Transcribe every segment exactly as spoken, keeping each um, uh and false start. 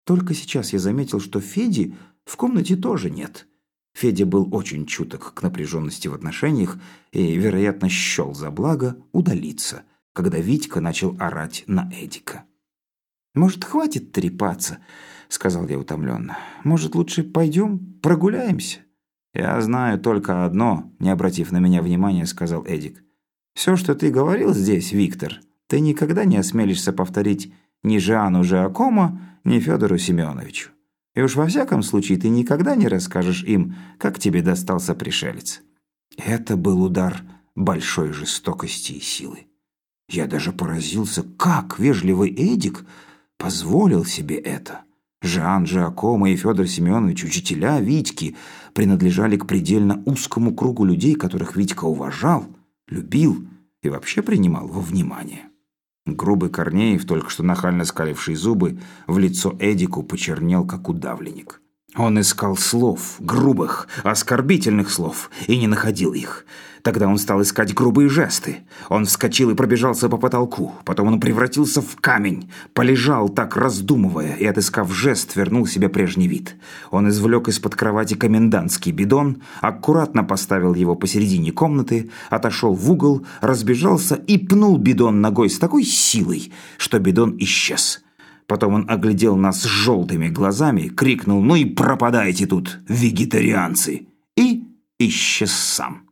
Только сейчас я заметил, что Феди в комнате тоже нет. Федя был очень чуток к напряженности в отношениях и, вероятно, счел за благо удалиться, когда Витька начал орать на Эдика. «Может, хватит трепаться?» — сказал я утомленно. «Может, лучше пойдем прогуляемся?» «Я знаю только одно», — не обратив на меня внимания, сказал Эдик. «Все, что ты говорил здесь, Виктор, ты никогда не осмелишься повторить ни Жану Жиакомо, ни Федору Семеновичу. И уж во всяком случае ты никогда не расскажешь им, как тебе достался пришелец». Это был удар большой жестокости и силы. Я даже поразился, как вежливый Эдик позволил себе это. Жан Жиакомо и Федор Семенович, учителя Витьки, принадлежали к предельно узкому кругу людей, которых Витька уважал, любил и вообще принимал во внимание. Грубый Корнеев, только что нахально скаливший зубы, в лицо Эдику почернел, как удавленник. Он искал слов, грубых, оскорбительных слов, и не находил их. Тогда он стал искать грубые жесты. Он вскочил и пробежался по потолку. Потом он превратился в камень, полежал так, раздумывая, и, отыскав жест, вернул себе прежний вид. Он извлек из-под кровати комендантский бидон, аккуратно поставил его посередине комнаты, отошел в угол, разбежался и пнул бидон ногой с такой силой, что бидон исчез. Потом он оглядел нас желтыми глазами, крикнул: «Ну и пропадайте тут, вегетарианцы!» и исчез сам.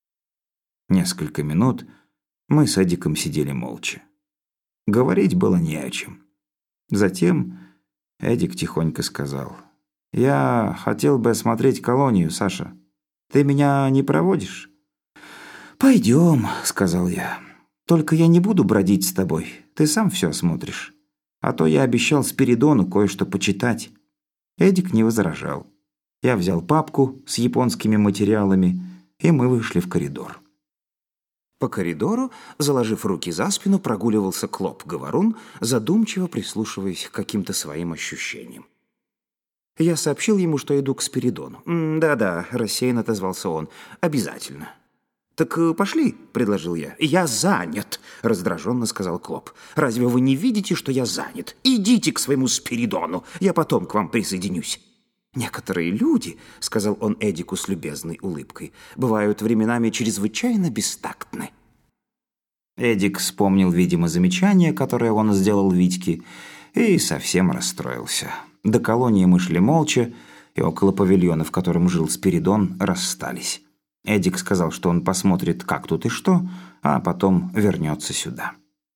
Несколько минут мы с Эдиком сидели молча. Говорить было не о чем. Затем Эдик тихонько сказал: «Я хотел бы осмотреть колонию, Саша. Ты меня не проводишь?» «Пойдем», — сказал я. «Только я не буду бродить с тобой. Ты сам все осмотришь. А то я обещал Спиридону кое-что почитать». Эдик не возражал. Я взял папку с японскими материалами, и мы вышли в коридор. По коридору, заложив руки за спину, прогуливался Клоп-говорун, задумчиво прислушиваясь к каким-то своим ощущениям. Я сообщил ему, что иду к Спиридону. «Да-да», — рассеянно отозвался он, — «обязательно». «Так пошли», — предложил я. «Я занят», — раздраженно сказал Клоп. «Разве вы не видите, что я занят? Идите к своему Спиридону, я потом к вам присоединюсь». «Некоторые люди», — сказал он Эдику с любезной улыбкой, «бывают временами чрезвычайно бестактны». Эдик вспомнил, видимо, замечание, которое он сделал Витьке, и совсем расстроился. До колонии мы шли молча, и около павильона, в котором жил Спиридон, расстались. Эдик сказал, что он посмотрит, как тут и что, а потом вернется сюда.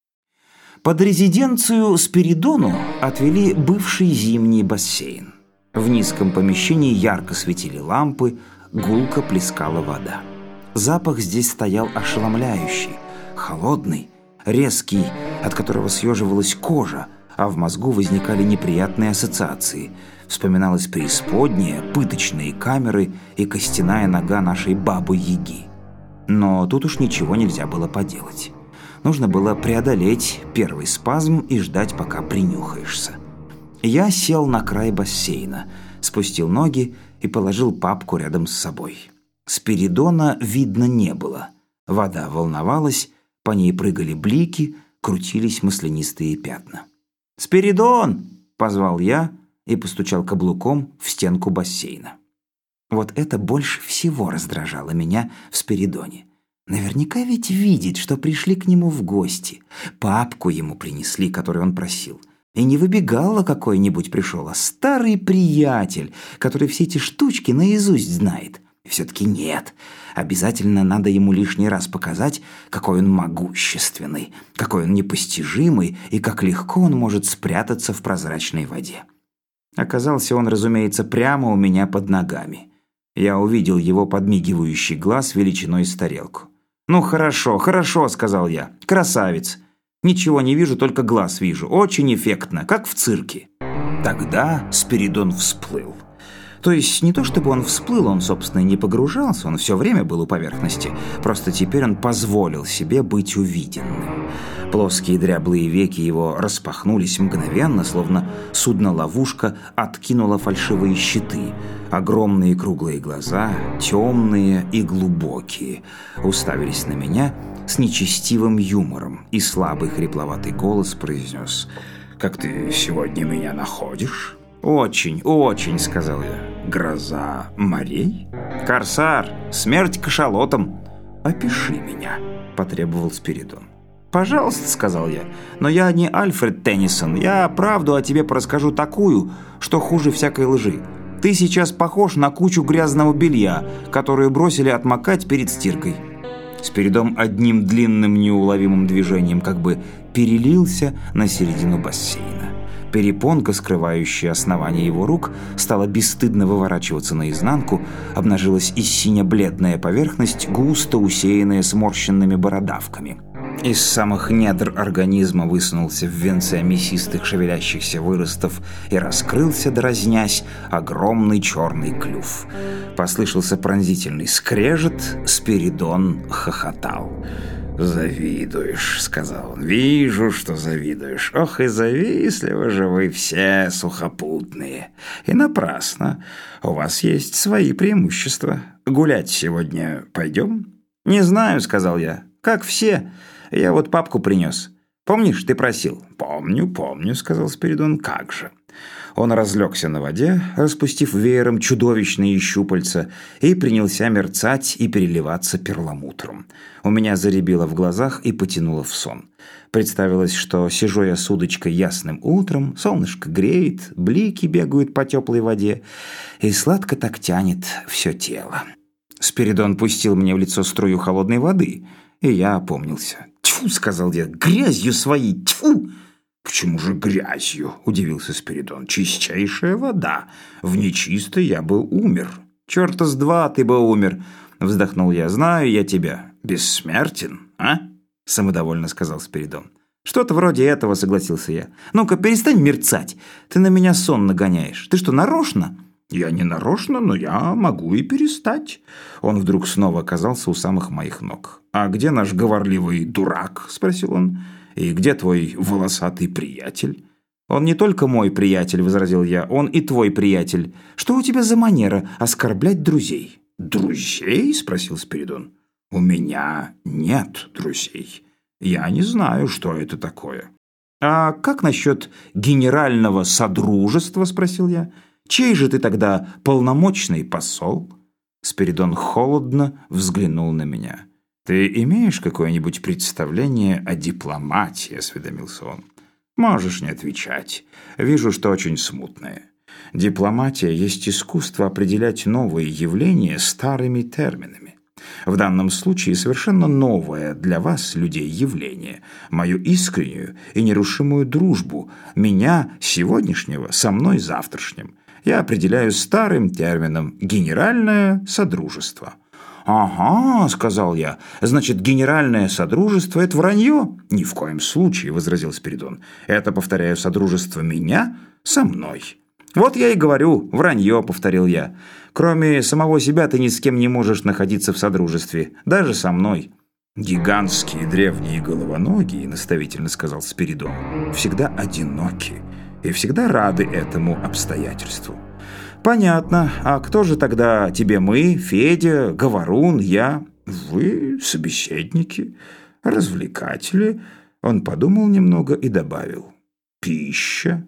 Под резиденцию Спиридону отвели бывший зимний бассейн. В низком помещении ярко светили лампы, гулко плескала вода. Запах здесь стоял ошеломляющий, холодный, резкий, от которого съеживалась кожа, а в мозгу возникали неприятные ассоциации. Вспоминалась преисподняя, пыточные камеры и костяная нога нашей бабы-яги. Но тут уж ничего нельзя было поделать. Нужно было преодолеть первый спазм и ждать, пока принюхаешься. Я сел на край бассейна, спустил ноги и положил папку рядом с собой. Спиридона видно не было. Вода волновалась, по ней прыгали блики, крутились маслянистые пятна. «Спиридон!» — позвал я и постучал каблуком в стенку бассейна. Вот это больше всего раздражало меня в Спиридоне. Наверняка ведь видит, что пришли к нему в гости. Папку ему принесли, которую он просил. И не выбегало какой-нибудь пришел, а старый приятель, который все эти штучки наизусть знает. И все-таки нет. Обязательно надо ему лишний раз показать, какой он могущественный, какой он непостижимый и как легко он может спрятаться в прозрачной воде. Оказался он, разумеется, прямо у меня под ногами. Я увидел его подмигивающий глаз величиной с тарелку. «Ну хорошо, хорошо», — сказал я. «Красавец. Ничего не вижу, только глаз вижу. Очень эффектно, как в цирке». Тогда Спиридон всплыл. То есть не то чтобы он всплыл, он, собственно, не погружался, он все время был у поверхности. Просто теперь он позволил себе быть увиденным. Плоские дряблые веки его распахнулись мгновенно, словно судно-ловушка откинула фальшивые щиты. Огромные круглые глаза, темные и глубокие, уставились на меня с нечестивым юмором, и слабый хрипловатый голос произнес: «Как ты сегодня меня находишь?» «Очень, очень», — сказал я. «Гроза морей? Корсар, смерть кашалотам. Опиши меня», — потребовал Спиридон. «Пожалуйста», — сказал я, — «но я не Альфред Теннисон. Я правду о тебе порасскажу такую, что хуже всякой лжи. Ты сейчас похож на кучу грязного белья, которую бросили отмокать перед стиркой». Спиридон одним длинным неуловимым движением как бы перелился на середину бассейна. Перепонка, скрывающая основание его рук, стала бесстыдно выворачиваться наизнанку, обнажилась и сине-бледная поверхность, густо усеянная сморщенными бородавками. Из самых недр организма высунулся в венце мясистых шевелящихся выростов и раскрылся, дразнясь, огромный черный клюв. Послышался пронзительный скрежет, Спиридон хохотал. «Завидуешь», — сказал он. «Вижу, что завидуешь. Ох, и завистливы же вы все сухопутные. И напрасно. У вас есть свои преимущества. Гулять сегодня пойдем?» «Не знаю», — сказал я. «Как все. Я вот папку принес. Помнишь, ты просил?» «Помню, помню», — сказал Спиридон. «Как же». Он разлегся на воде, распустив веером чудовищные щупальца, и принялся мерцать и переливаться перламутром. У меня заребило в глазах и потянуло в сон. Представилось, что сижу я с удочкой ясным утром, солнышко греет, блики бегают по теплой воде, и сладко так тянет все тело. Спиридон пустил мне в лицо струю холодной воды, и я опомнился. «Тьфу!» — сказал я, — «грязью своей! Тьфу!» «Почему же грязью?» – удивился Спиридон. «Чистейшая вода. В нечистой я бы умер». «Черта с два ты бы умер!» – вздохнул я. «Знаю я тебя. Бессмертен, а?» – самодовольно сказал Спиридон. «Что-то вроде этого», – согласился я. «Ну-ка, перестань мерцать. Ты на меня сон нагоняешь. Ты что, нарочно?» «Я не нарочно, но я могу и перестать». Он вдруг снова оказался у самых моих ног. «А где наш говорливый дурак?» – спросил он. «И где твой волосатый приятель?» «Он не только мой приятель», — возразил я, — «он и твой приятель. Что у тебя за манера оскорблять друзей?» «Друзей?» — спросил Спиридон. «У меня нет друзей. Я не знаю, что это такое». «А как насчет генерального содружества?» — спросил я. «Чей же ты тогда полномочный посол?» Спиридон холодно взглянул на меня. «Ты имеешь какое-нибудь представление о дипломатии?» – осведомился он. «Можешь не отвечать. Вижу, что очень смутное. Дипломатия есть искусство определять новые явления старыми терминами. В данном случае совершенно новое для вас, людей, явление, мою искреннюю и нерушимую дружбу, меня сегодняшнего со мной завтрашним, я определяю старым термином «генеральное содружество». «Ага», — сказал я, — «значит, генеральное содружество — это вранье?» «Ни в коем случае», — возразил Спиридон. «Это, повторяю, содружество меня со мной». «Вот я и говорю, вранье», — повторил я. «Кроме самого себя ты ни с кем не можешь находиться в содружестве, даже со мной». «Гигантские древние головоногие», — наставительно сказал Спиридон, — «всегда одиноки и всегда рады этому обстоятельству». «Понятно. А кто же тогда тебе мы, Федя, Говорун, я?» «Вы собеседники, развлекатели». Он подумал немного и добавил. «Пища».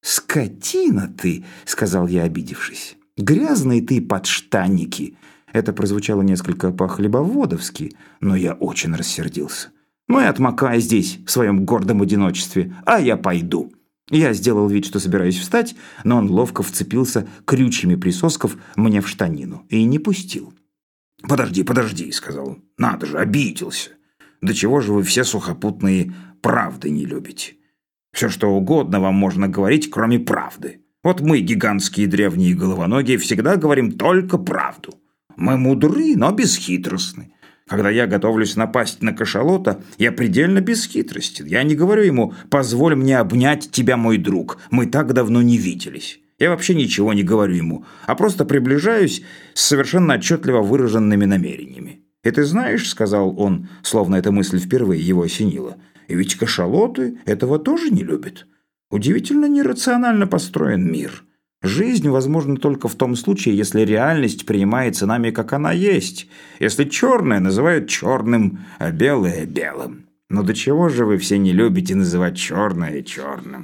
«Скотина ты», — сказал я, обидевшись. «Грязные ты подштанники». Это прозвучало несколько по-хлебоводовски, но я очень рассердился. «Ну и отмокай здесь, в своем гордом одиночестве, а я пойду». Я сделал вид, что собираюсь встать, но он ловко вцепился крючьями присосков мне в штанину и не пустил. «Подожди, подожди», — сказал он. «Надо же, обиделся. До чего же вы все сухопутные правды не любите? Все, что угодно вам можно говорить, кроме правды. Вот мы, гигантские древние головоногие, всегда говорим только правду. Мы мудры, но бесхитростны. Когда я готовлюсь напасть на кашалота, я предельно бесхитростен. Я не говорю ему: «Позволь мне обнять тебя, мой друг. Мы так давно не виделись». Я вообще ничего не говорю ему, а просто приближаюсь с совершенно отчетливо выраженными намерениями. «И ты знаешь, — сказал он, словно эта мысль впервые его осенила, — ведь кашалоты этого тоже не любят. Удивительно нерационально построен мир. Жизнь возможна только в том случае, если реальность принимается нами, как она есть, если черное называют черным, а белое – белым. Но до чего же вы все не любите называть черное черным?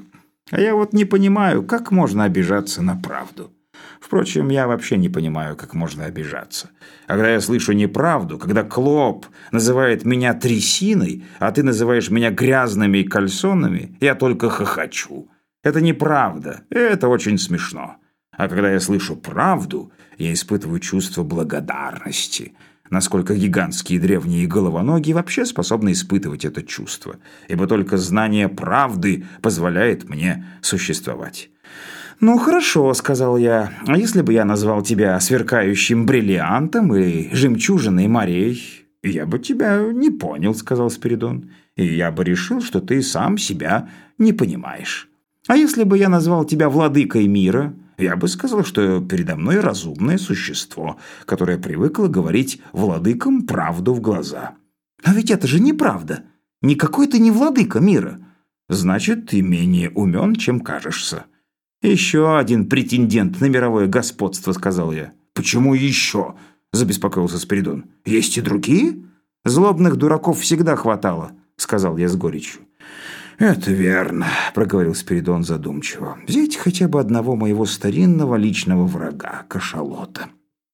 А я вот не понимаю, как можно обижаться на правду. Впрочем, я вообще не понимаю, как можно обижаться. А когда я слышу неправду, когда Клоп называет меня трясиной, а ты называешь меня грязными кальсонами, я только хохочу. Это неправда, это очень смешно. А когда я слышу правду, я испытываю чувство благодарности. Насколько гигантские древние головоногие вообще способны испытывать это чувство, ибо только знание правды позволяет мне существовать. «Ну, хорошо», — сказал я. «А если бы я назвал тебя сверкающим бриллиантом или жемчужиной морей?» «Я бы тебя не понял», — сказал Спиридон. «И я бы решил, что ты сам себя не понимаешь. А если бы я назвал тебя владыкой мира, я бы сказал, что передо мной разумное существо, которое привыкло говорить владыкам правду в глаза». «А ведь это же неправда. Никакой ты не владыка мира. Значит, ты менее умен, чем кажешься». «Еще один претендент на мировое господство», — сказал я. «Почему еще?» — забеспокоился Спиридон. «Есть и другие?» «Злобных дураков всегда хватало», — сказал я с горечью. «Это верно», — проговорил Спиридон задумчиво. «Взять хотя бы одного моего старинного личного врага, кашалота.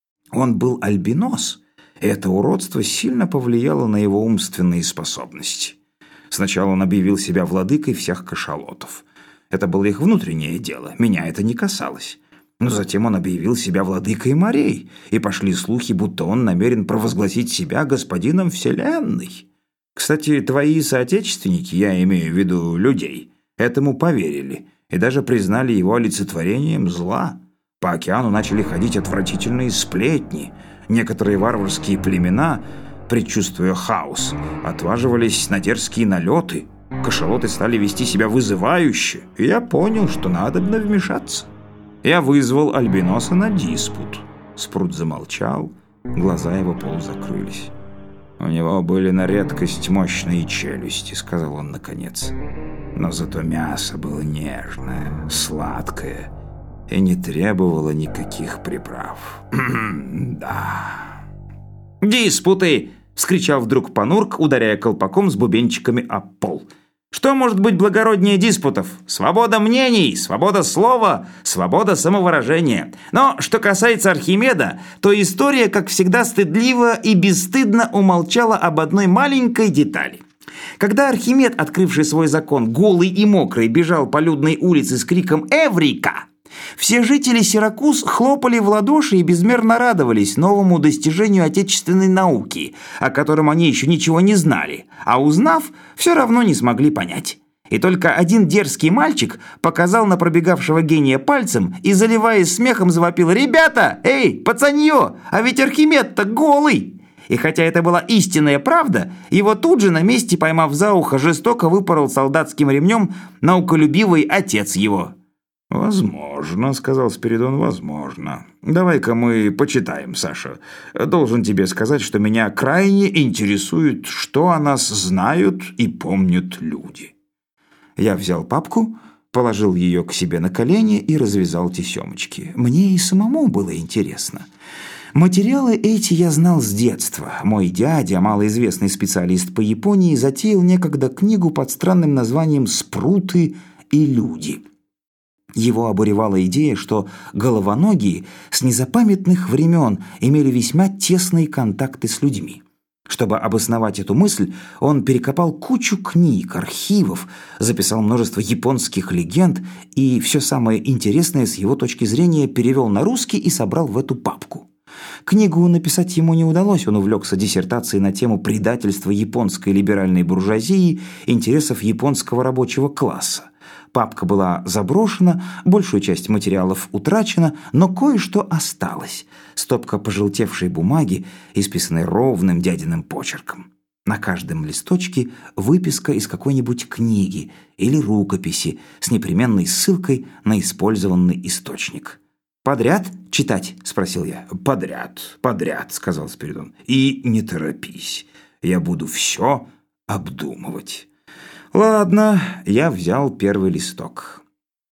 Он был альбинос, и это уродство сильно повлияло на его умственные способности. Сначала он объявил себя владыкой всех кашалотов. Это было их внутреннее дело, меня это не касалось. Но затем он объявил себя владыкой морей, и пошли слухи, будто он намерен провозгласить себя господином вселенной. Кстати, твои соотечественники, я имею в виду людей, этому поверили и даже признали его олицетворением зла. По океану начали ходить отвратительные сплетни. Некоторые варварские племена, предчувствуя хаос, отваживались на дерзкие налеты. Кашалоты стали вести себя вызывающе, и я понял, что надо вмешаться. Я вызвал альбиноса на диспут. Спрут замолчал, глаза его полузакрылись. «У него были на редкость мощные челюсти», — сказал он наконец. «Но зато мясо было нежное, сладкое и не требовало никаких приправ. Да». «Диспуты!» — вскричал вдруг Панурк, ударяя колпаком с бубенчиками об пол. «Что может быть благороднее диспутов? Свобода мнений, свобода слова, свобода самовыражения. Но что касается Архимеда, то история, как всегда, стыдливо и бесстыдно умолчала об одной маленькой детали. Когда Архимед, открывший свой закон, голый и мокрый, бежал по людной улице с криком «Эврика!», все жители Сиракуз хлопали в ладоши и безмерно радовались новому достижению отечественной науки, о котором они еще ничего не знали, а узнав, все равно не смогли понять. И только один дерзкий мальчик показал на пробегавшего гения пальцем и, заливаясь смехом, завопил: «Ребята, эй, пацанье, а ведь Архимед-то голый!» И хотя это была истинная правда, его тут же на месте, поймав за ухо, жестоко выпорол солдатским ремнем науколюбивый отец его. «Возможно», — сказал Спиридон, — «возможно. Давай-ка мы почитаем, Саша. Должен тебе сказать, что меня крайне интересует, что о нас знают и помнят люди». Я взял папку, положил ее к себе на колени и развязал тесемочки. Мне и самому было интересно. Материалы эти я знал с детства. Мой дядя, малоизвестный специалист по Японии, затеял некогда книгу под странным названием «Спруты и люди». Его обуревала идея, что головоногие с незапамятных времен имели весьма тесные контакты с людьми. Чтобы обосновать эту мысль, он перекопал кучу книг, архивов, записал множество японских легенд и все самое интересное с его точки зрения перевел на русский и собрал в эту папку. Книгу написать ему не удалось, он увлекся диссертацией на тему предательства японской либеральной буржуазии интересов японского рабочего класса. Папка была заброшена, большую часть материалов утрачена, но кое-что осталось. Стопка пожелтевшей бумаги, исписанной ровным дядиным почерком. На каждом листочке выписка из какой-нибудь книги или рукописи с непременной ссылкой на использованный источник. «Подряд читать?» – спросил я. «Подряд, подряд», – сказал Спиридон. «И не торопись, я буду все обдумывать». Ладно, я взял первый листок.